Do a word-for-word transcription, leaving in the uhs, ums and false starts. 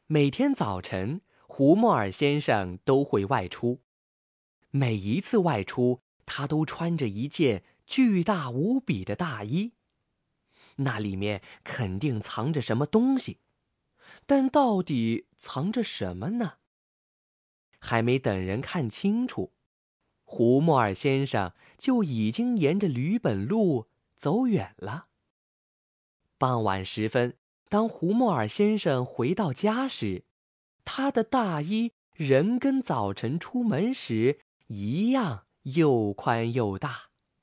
每天早晨，胡莫尔先生都会外出。每一次外出，他都穿着一件巨大无比的大衣。那里面肯定藏着什么东西，但到底藏着什么呢？还没等人看清楚，胡莫尔先生就已经沿着驴本路走远了。傍晚时分，当胡莫尔先生回到家时，他的大衣仍跟早晨出门时一样又宽又大。